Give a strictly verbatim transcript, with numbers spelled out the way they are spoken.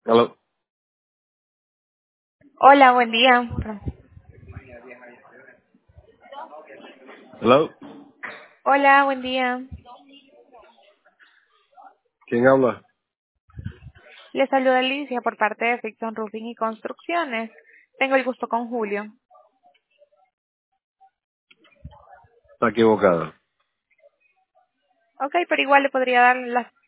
Hello. Hola, buen día. Hello. Hola, buen día. ¿Quién habla? Le saluda Alicia por parte de Fixon Roofing y Construcciones. Tengo el gusto con Julio. Está equivocada. Ok, pero igual le podría dar las